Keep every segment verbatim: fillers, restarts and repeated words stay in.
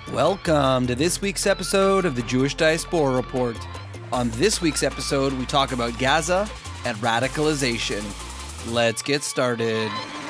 Welcome to this week's episode of the Jewish Diaspora Report. On this week's episode, we talk about Gaza and radicalization. Let's get started.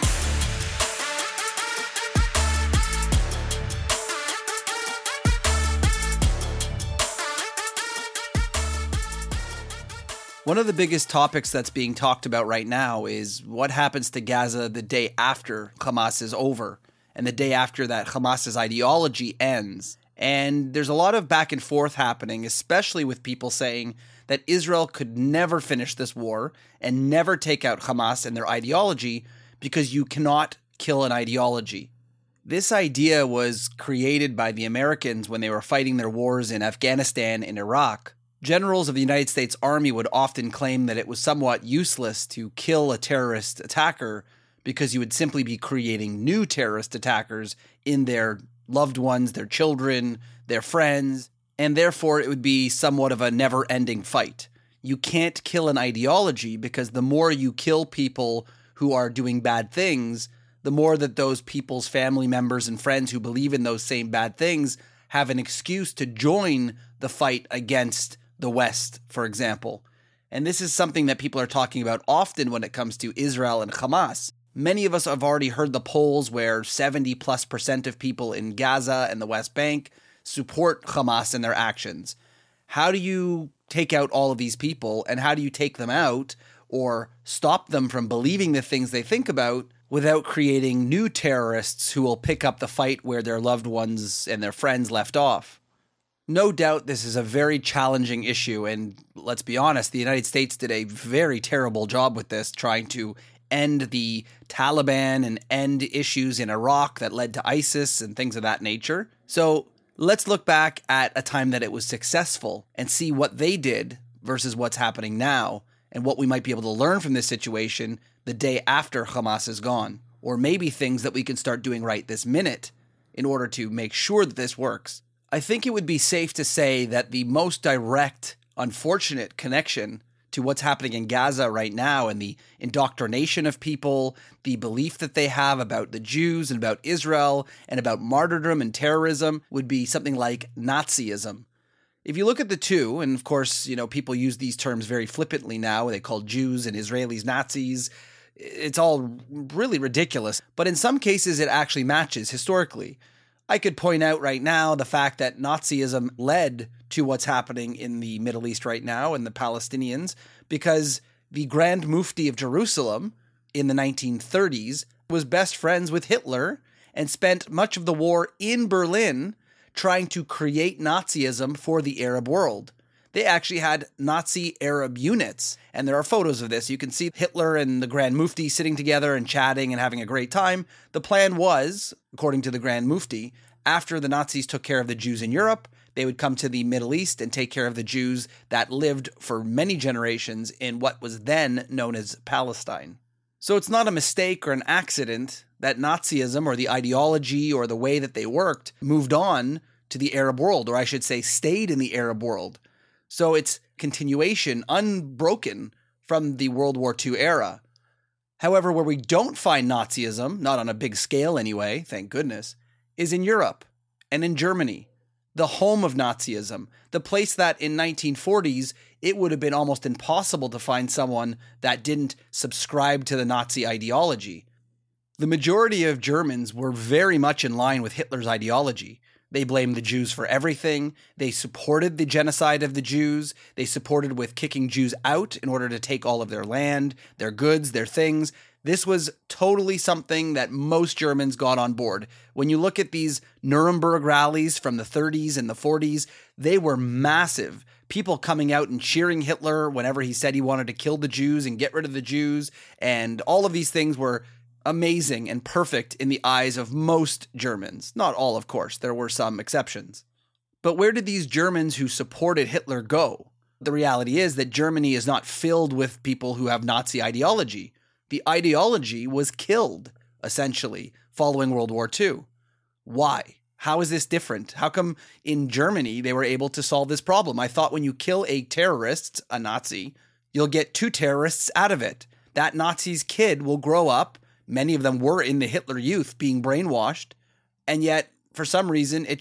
One of the biggest topics that's being talked about right now is what happens to Gaza the day after Hamas is over and the day after that Hamas's ideology ends. And there's a lot of back and forth happening, especially with people saying that Israel could never finish this war and never take out Hamas and their ideology because you cannot kill an ideology. This idea was created by the Americans when they were fighting their wars in Afghanistan and Iraq. Generals of the United States Army would often claim that it was somewhat useless to kill a terrorist attacker because you would simply be creating new terrorist attackers in their loved ones, their children, their friends, and therefore it would be somewhat of a never-ending fight. You can't kill an ideology because the more you kill people who are doing bad things, the more that those people's family members and friends who believe in those same bad things have an excuse to join the fight against the West, for example. And this is something that people are talking about often when it comes to Israel and Hamas. Many of us have already heard the polls where seventy plus percent of people in Gaza and the West Bank support Hamas and their actions. How do you take out all of these people, and how do you take them out or stop them from believing the things they think about without creating new terrorists who will pick up the fight where their loved ones and their friends left off? No doubt this is a very challenging issue, and let's be honest, the United States did a very terrible job with this, trying to end the Taliban and end issues in Iraq that led to ISIS and things of that nature. So let's look back at a time that it was successful and see what they did versus what's happening now and what we might be able to learn from this situation the day after Hamas is gone, or maybe things that we can start doing right this minute in order to make sure that this works. I think it would be safe to say that the most direct, unfortunate connection to what's happening in Gaza right now and the indoctrination of people, the belief that they have about the Jews and about Israel and about martyrdom and terrorism would be something like Nazism. If you look at the two, and of course, you know, people use these terms very flippantly now, they call Jews and Israelis Nazis. It's all really ridiculous, but in some cases it actually matches historically. I could point out right now the fact that Nazism led to what's happening in the Middle East right now and the Palestinians, because the Grand Mufti of Jerusalem in the nineteen thirties was best friends with Hitler and spent much of the war in Berlin trying to create Nazism for the Arab world. They actually had Nazi Arab units, and there are photos of this. You can see Hitler and the Grand Mufti sitting together and chatting and having a great time. The plan was, according to the Grand Mufti, after the Nazis took care of the Jews in Europe, they would come to the Middle East and take care of the Jews that lived for many generations in what was then known as Palestine. So it's not a mistake or an accident that Nazism or the ideology or the way that they worked moved on to the Arab world, or I should say stayed in the Arab world. So it's continuation, unbroken from the World War Two era. However, where we don't find Nazism, not on a big scale anyway, thank goodness, is in Europe and in Germany, the home of Nazism, the place that in nineteen forties, it would have been almost impossible to find someone that didn't subscribe to the Nazi ideology. The majority of Germans were very much in line with Hitler's ideology. They blamed the Jews for everything. They supported the genocide of the Jews. They supported with kicking Jews out in order to take all of their land, their goods, their things. This was totally something that most Germans got on board. When you look at these Nuremberg rallies from the thirties and the forties, they were massive. People coming out and cheering Hitler whenever he said he wanted to kill the Jews and get rid of the Jews. And all of these things were amazing and perfect in the eyes of most Germans. Not all, of course. There were some exceptions. But where did these Germans who supported Hitler go? The reality is that Germany is not filled with people who have Nazi ideology. The ideology was killed, essentially, following World War Two. Why? How is this different? How come in Germany they were able to solve this problem? I thought when you kill a terrorist, a Nazi, you'll get two terrorists out of it. That Nazi's kid will grow up. Many of them were in the Hitler Youth being brainwashed. And yet, for some reason, it just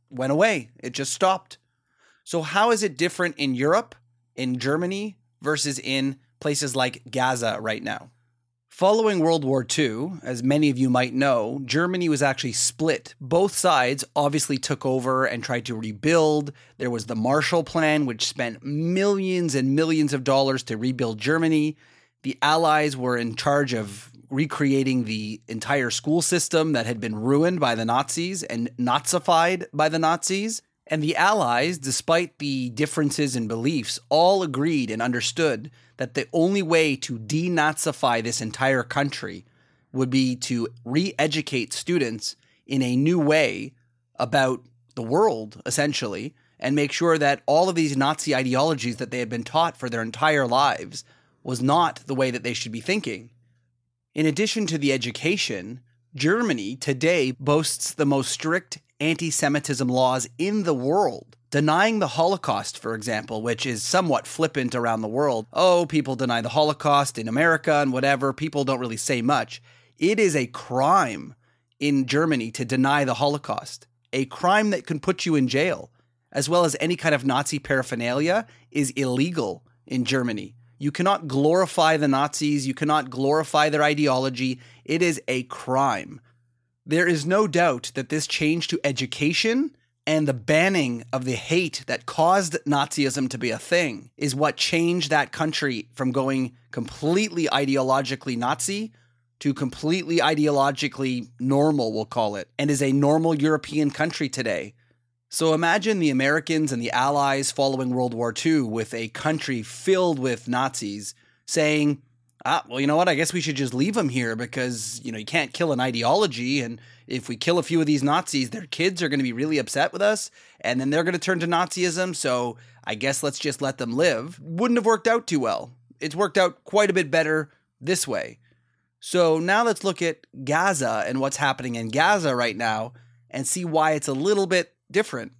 went away. It just stopped. So how is it different in Europe, in Germany, versus in places like Gaza right now? Following World War Two, as many of you might know, Germany was actually split. Both sides obviously took over and tried to rebuild. There was the Marshall Plan, which spent millions and millions of dollars to rebuild Germany. The Allies were in charge of recreating the entire school system that had been ruined by the Nazis and Nazified by the Nazis. And the Allies, despite the differences in beliefs, all agreed and understood that the only way to denazify this entire country would be to re-educate students in a new way about the world, essentially, and make sure that all of these Nazi ideologies that they had been taught for their entire lives was not the way that they should be thinking. In addition to the education, Germany today boasts the most strict anti-Semitism laws in the world. Denying the Holocaust, for example, which is somewhat flippant around the world. Oh, people deny the Holocaust in America and whatever. People don't really say much. It is a crime in Germany to deny the Holocaust. A crime that can put you in jail, as well as any kind of Nazi paraphernalia, is illegal in Germany. You cannot glorify the Nazis. You cannot glorify their ideology. It is a crime. There is no doubt that this change to education and the banning of the hate that caused Nazism to be a thing is what changed that country from going completely ideologically Nazi to completely ideologically normal, we'll call it, and is a normal European country today. So imagine the Americans and the Allies following World War Two with a country filled with Nazis saying, ah, well, you know what? I guess we should just leave them here because, you know, you can't kill an ideology. And if we kill a few of these Nazis, their kids are going to be really upset with us. And then they're going to turn to Nazism. So I guess let's just let them live. Wouldn't have worked out too well. It's worked out quite a bit better this way. So now let's look at Gaza and what's happening in Gaza right now and see why it's a little bit different.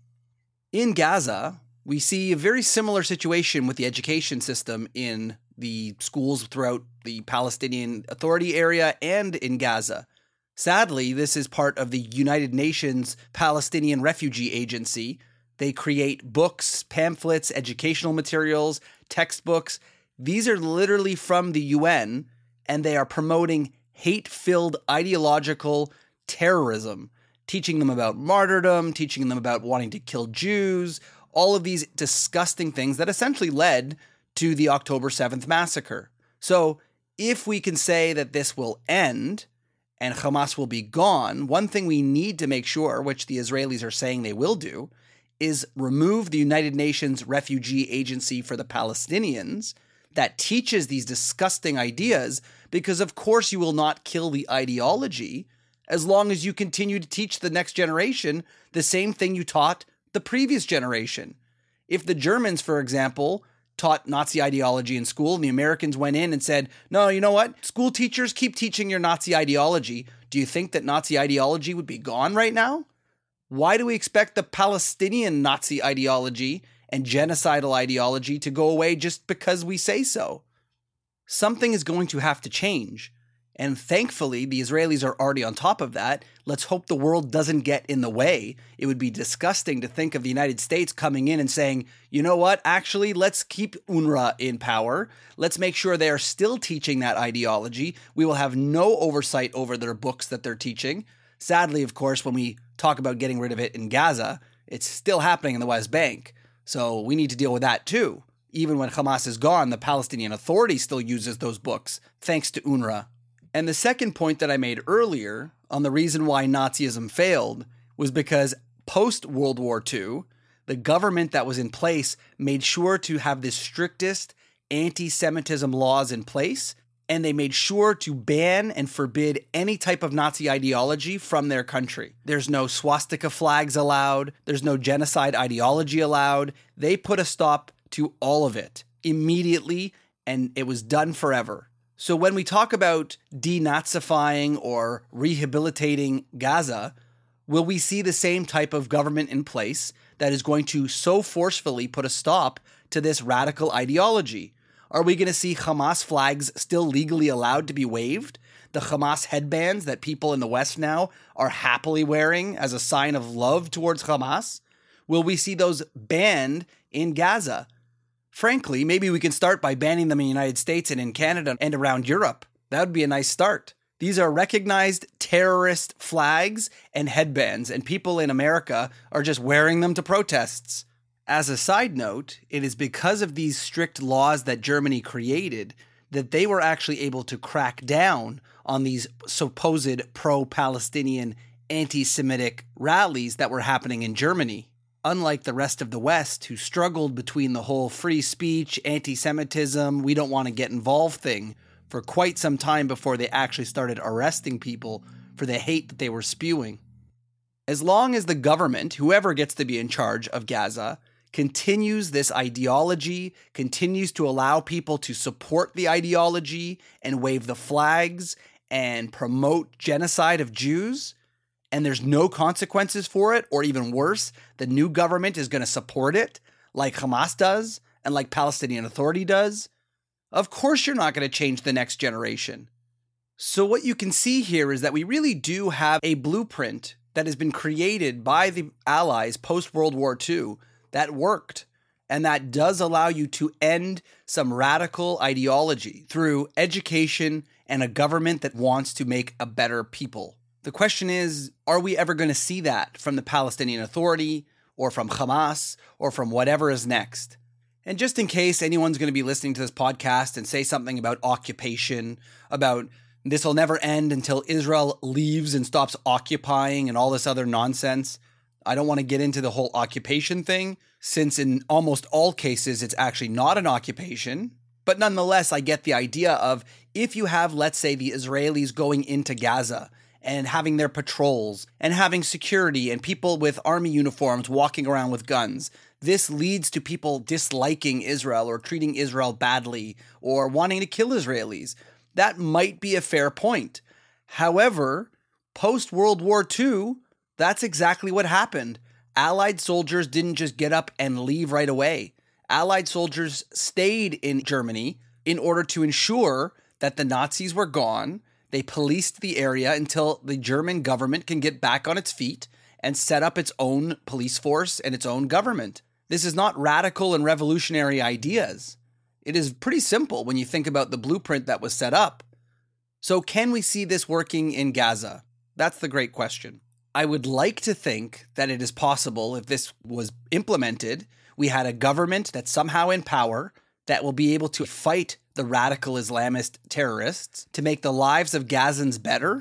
In Gaza, we see a very similar situation with the education system in the schools throughout the Palestinian Authority area and in Gaza. Sadly, this is part of the United Nations Palestinian Refugee Agency. They create books, pamphlets, educational materials, textbooks. These are literally from the U N, and they are promoting hate-filled ideological terrorism, teaching them about martyrdom, teaching them about wanting to kill Jews, all of these disgusting things that essentially led to the October seventh massacre. So if we can say that this will end and Hamas will be gone, one thing we need to make sure, which the Israelis are saying they will do, is remove the United Nations Refugee Agency for the Palestinians that teaches these disgusting ideas, because of course you will not kill the ideology as long as you continue to teach the next generation the same thing you taught the previous generation. If the Germans, for example, taught Nazi ideology in school and the Americans went in and said, no, you know what? School teachers, keep teaching your Nazi ideology. Do you think that Nazi ideology would be gone right now? Why do we expect the Palestinian Nazi ideology and genocidal ideology to go away just because we say so? Something is going to have to change. And thankfully, the Israelis are already on top of that. Let's hope the world doesn't get in the way. It would be disgusting to think of the United States coming in and saying, you know what, actually, let's keep UNRWA in power. Let's make sure they are still teaching that ideology. We will have no oversight over their books that they're teaching. Sadly, of course, when we talk about getting rid of it in Gaza, it's still happening in the West Bank. So we need to deal with that too. Even when Hamas is gone, the Palestinian Authority still uses those books, thanks to UNRWA. And the second point that I made earlier on the reason why Nazism failed was because post-World War Two, the government that was in place made sure to have the strictest anti-Semitism laws in place, and they made sure to ban and forbid any type of Nazi ideology from their country. There's no swastika flags allowed. There's no genocide ideology allowed. They put a stop to all of it immediately, and it was done forever. So when we talk about denazifying or rehabilitating Gaza, will we see the same type of government in place that is going to so forcefully put a stop to this radical ideology? Are we going to see Hamas flags still legally allowed to be waved? the Hamas headbands that people in the West now are happily wearing as a sign of love towards Hamas? Will we see those banned in Gaza? Frankly, maybe we can start by banning them in the United States and in Canada and around Europe. That would be a nice start. These are recognized terrorist flags and headbands, and people in America are just wearing them to protests. As a side note, it is because of these strict laws that Germany created that they were actually able to crack down on these supposed pro-Palestinian anti-Semitic rallies that were happening in Germany. Unlike the rest of the West, who struggled between the whole free speech, anti-Semitism, we don't want to get involved thing for quite some time before they actually started arresting people for the hate that they were spewing. As long as the government, whoever gets to be in charge of Gaza, continues this ideology, continues to allow people to support the ideology and wave the flags and promote genocide of Jews, and there's no consequences for it, or even worse, the new government is going to support it, like Hamas does and like Palestinian Authority does, of course you're not going to change the next generation. So what you can see here is that we really do have a blueprint that has been created by the Allies post-World War Two that worked, and that does allow you to end some radical ideology through education and a government that wants to make a better people. The question is, are we ever going to see that from the Palestinian Authority or from Hamas or from whatever is next? And just in case anyone's going to be listening to this podcast and say something about occupation, about this will never end until Israel leaves and stops occupying and all this other nonsense, I don't want to get into the whole occupation thing, since in almost all cases it's actually not an occupation. But nonetheless, I get the idea of if you have, let's say, the Israelis going into Gaza and having their patrols and having security and people with army uniforms walking around with guns, this leads to people disliking Israel or treating Israel badly or wanting to kill Israelis. That might be a fair point. However, post-World War Two, that's exactly what happened. Allied soldiers didn't just get up and leave right away. Allied soldiers stayed in Germany in order to ensure that the Nazis were gone. They policed the area until the German government can get back on its feet and set up its own police force and its own government. This is not radical and revolutionary ideas. It is pretty simple when you think about the blueprint that was set up. So can we see this working in Gaza? That's the great question. I would like to think that it is possible if this was implemented, we had a government that's somehow in power that will be able to fight the radical Islamist terrorists to make the lives of Gazans better.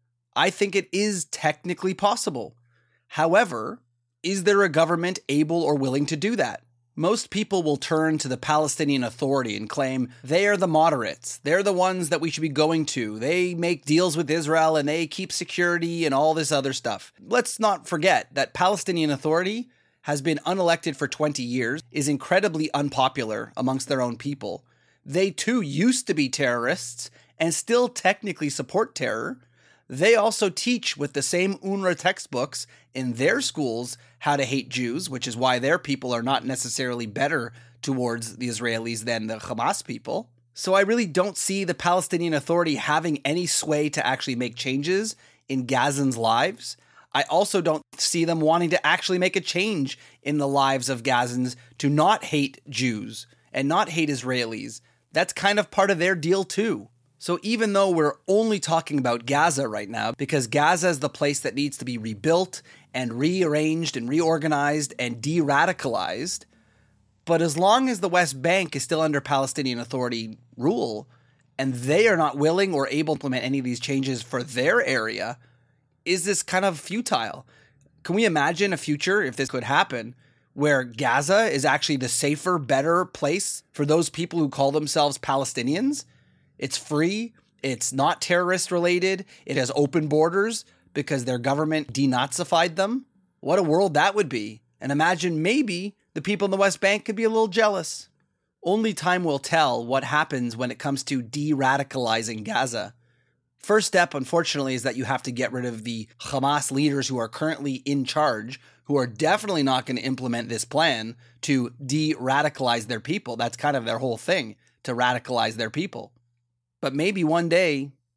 I think it is technically possible. However, is there a government able or willing to do that? Most people will turn to the Palestinian Authority and claim they are the moderates. They're the ones that we should be going to. They make deals with Israel and they keep security and all this other stuff. Let's not forget that Palestinian Authority has been unelected for twenty years, is incredibly unpopular amongst their own people. They too used to be terrorists and still technically support terror. They also teach with the same UNRWA textbooks in their schools how to hate Jews, which is why their people are not necessarily better towards the Israelis than the Hamas people. So I really don't see the Palestinian Authority having any sway to actually make changes in Gazans' lives. I also don't see them wanting to actually make a change in the lives of Gazans to not hate Jews and not hate Israelis. That's kind of part of their deal too. So even though we're only talking about Gaza right now, because Gaza is the place that needs to be rebuilt and rearranged and reorganized and de-radicalized, but as long as the West Bank is still under Palestinian Authority rule, and they are not willing or able to implement any of these changes for their area, is this kind of futile? Can we imagine a future, if this could happen, where Gaza is actually the safer, better place for those people who call themselves Palestinians? It's free, it's not terrorist related, it has open borders because their government denazified them. What a world that would be. And imagine maybe the people in the West Bank could be a little jealous. Only time will tell what happens when it comes to de-radicalizing Gaza. First step, unfortunately, is that you have to get rid of the Hamas leaders who are currently in charge, who are definitely not going to implement this plan to de-radicalize their people. That's kind of their whole thing, to radicalize their people. But maybe one day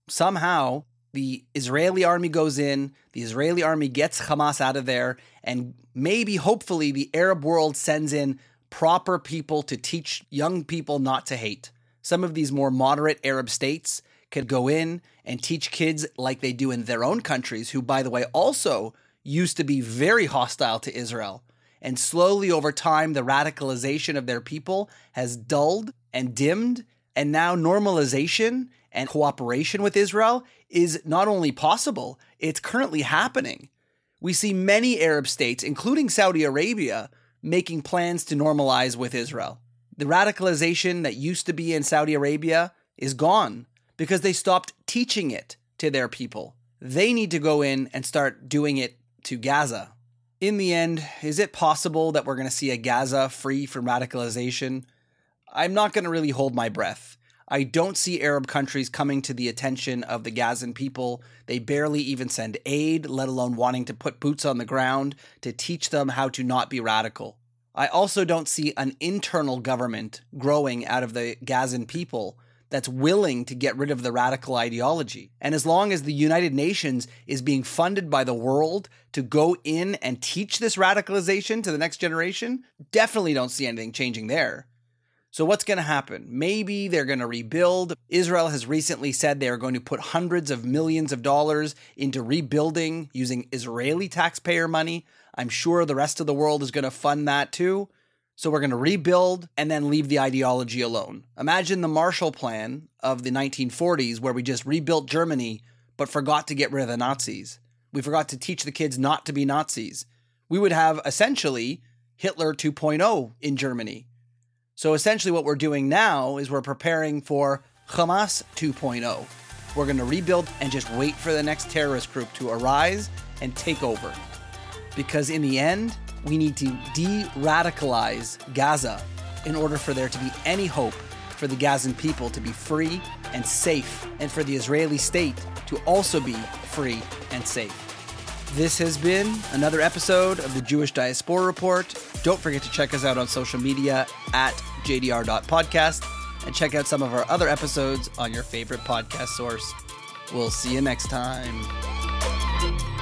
somehow the Israeli army goes in, the Israeli army gets Hamas out of there, and maybe, hopefully, the Arab world sends in proper people to teach young people not to hate. Some of these more moderate Arab states could go in and teach kids like they do in their own countries, who, by the way, also used to be very hostile to Israel. And slowly over time, the radicalization of their people has dulled and dimmed, and now normalization and cooperation with Israel is not only possible, it's currently happening. We see many Arab states, including Saudi Arabia, making plans to normalize with Israel. The radicalization that used to be in Saudi Arabia is gone because they stopped teaching it to their people. They need to go in and start doing it to Gaza. In the end, is it possible that we're going to see a Gaza free from radicalization? I'm not going to really hold my breath. I don't see Arab countries coming to the attention of the Gazan people. They barely even send aid, let alone wanting to put boots on the ground to teach them how to not be radical. I also don't see an internal government growing out of the Gazan people that's willing to get rid of the radical ideology. And as long as the United Nations is being funded by the world to go in and teach this radicalization to the next generation, definitely don't see anything changing there. So what's going to happen? Maybe they're going to rebuild. Israel has recently said they are going to put hundreds of millions of dollars into rebuilding using Israeli taxpayer money. I'm sure the rest of the world is going to fund that too. So we're going to rebuild and then leave the ideology alone. Imagine the Marshall Plan of the nineteen forties where we just rebuilt Germany but forgot to get rid of the Nazis. We forgot to teach the kids not to be Nazis. We would have essentially Hitler two point oh in Germany. So essentially what we're doing now is we're preparing for Hamas two point oh. We're going to rebuild and just wait for the next terrorist group to arise and take over. Because in the end, we need to de-radicalize Gaza in order for there to be any hope for the Gazan people to be free and safe, and for the Israeli state to also be free and safe. This has been another episode of the Jewish Diaspora Report. Don't forget to check us out on social media at j d r dot podcast and check out some of our other episodes on your favorite podcast source. We'll see you next time.